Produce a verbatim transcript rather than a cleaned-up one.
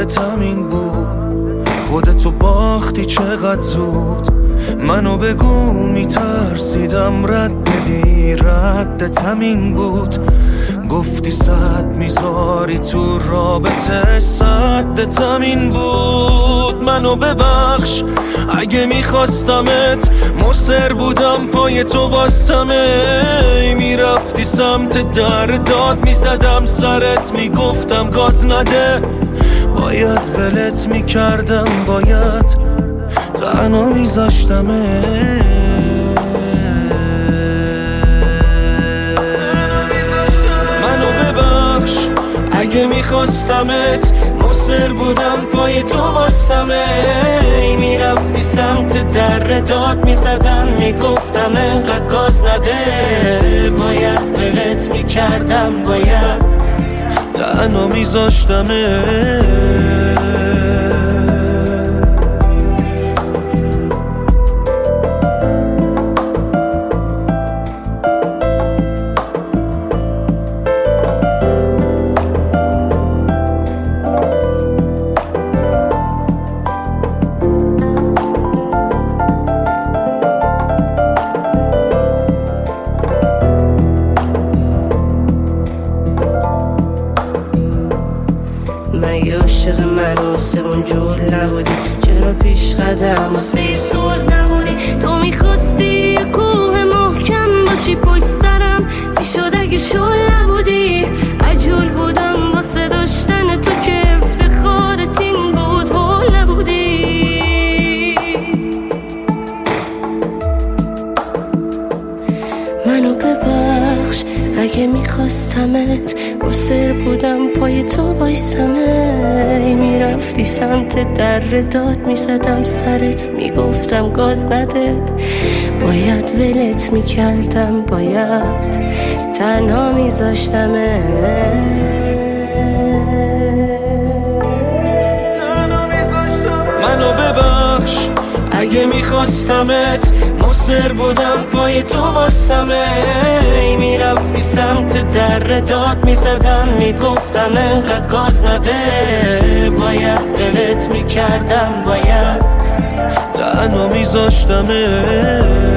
ردت همین بود، خودتو باختی چقدر زود. منو بگو میترسیدم رد بدی، ردت همین بود. گفتی صد میذاری تو رابطه، صدت همین بود. منو ببخش اگه میخواستمت، مصر بودم پای تو واستمه. میرفتی سمت در داد میزدم سرت، میگفتم گاز نده. باید ولت میکردم، باید تنها میذاشتمه. اگه میخواستمت، مصر بودم پای تو واستمه. میرفتی سمت در داد میزدم، میگفتم انقدر گاز نده. باید ولت میکردم، باید تنها میذاشتمه. مگه عاشق من آسمون جول نبودی؟ چرا پیش قدم واسه سول نبودی؟ تو میخواستی یه کوه محکم باشی پشت سرم، میشد اگه شل نبودی. عجول بودم واسه داشتن تو که افتخارت این بود، هول نبودی. منو ببخش اگه میخواستمت، مصر بودم پای تو وایسمه. میرفتی سمت در داد میزدم سرت، میگفتم گاز نده. باید ولت میکردم، باید تنها میذاشتمه. منو ببخش اگه میخواستمت، مصر بودم پای تو واستمه. میرفتی سمت در داد میزدم، میگفتم انقدر گاز نده. باید ولت میکردم، باید تنها میذاشتمه.